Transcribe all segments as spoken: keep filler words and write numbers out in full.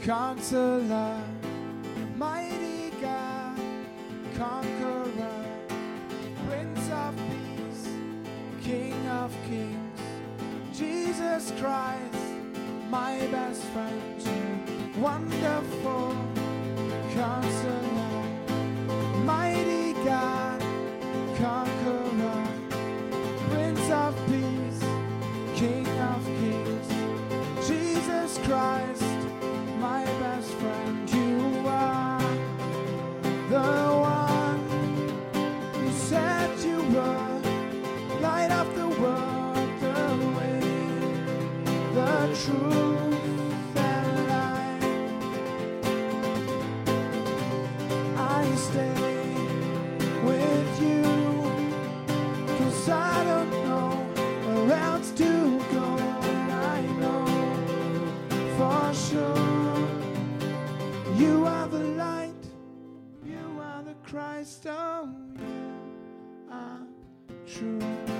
Counselor, mighty God, Conqueror, Prince of Peace, King of Kings, Jesus Christ, my best friend, wonderful Counselor, mighty God, Conqueror, Prince of Peace, King of Kings, Jesus Christ, my best friend. You are the one who said you were light of the world, the way, the truth and life. I stay with you, 'cause I don't know where else to go, and I know for sure you are the light, you are the Christ, oh, you are true.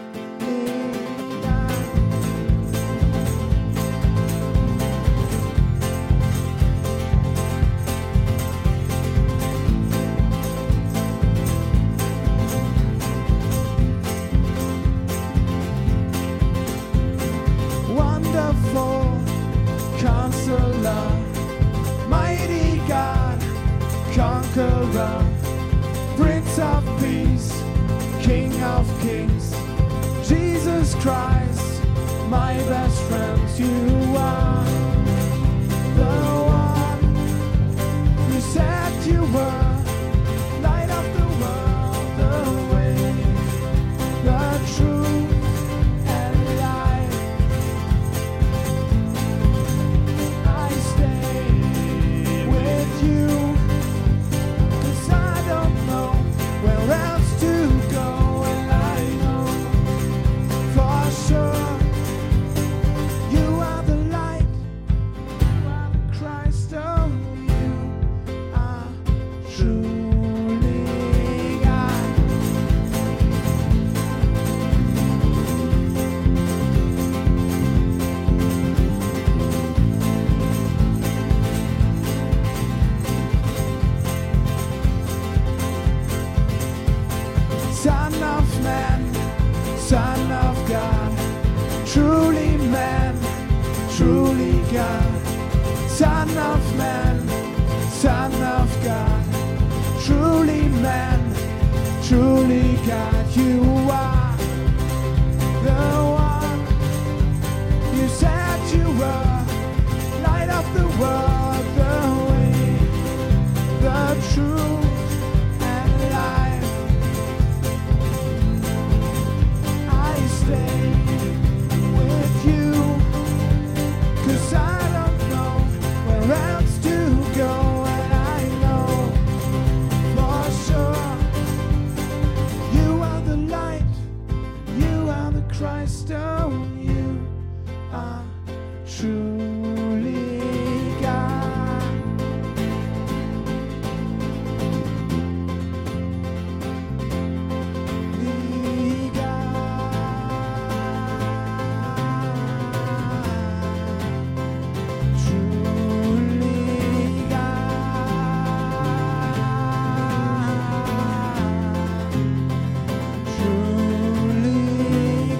Wonderful Counselor, mighty God, Conqueror, Prince of Peace, King of Kings, Jesus Christ, my best friend. You are the one who said you were light of the world, the way, the truth and life. I stay with you, 'cause I don't know where else to go, and I know for sure you are the light, you are the Christ, oh, you are truly God. Son of man, Son of God, truly man, truly God. Son of man, Son of God, truly man, truly God. You are the one you said you were light of the world, the way, the truth and life. I stay with you, 'cause I don't know where else to go, and I know for sure you are the light, you are the Christ, oh, you are truly God. Truly God. Truly God. Truly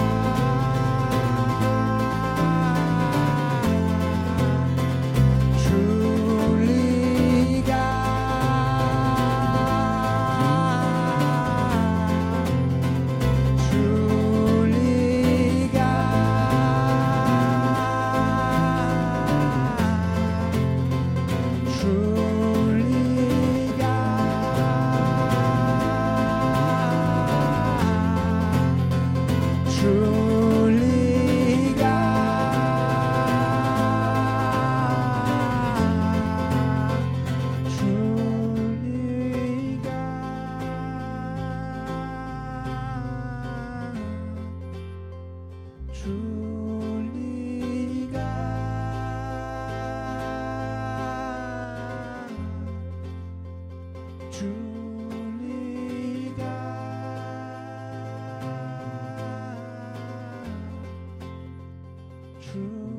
God. Truly God. Truly God. Truly God. Truly God. Truly God. Truly God. Truly God. Truly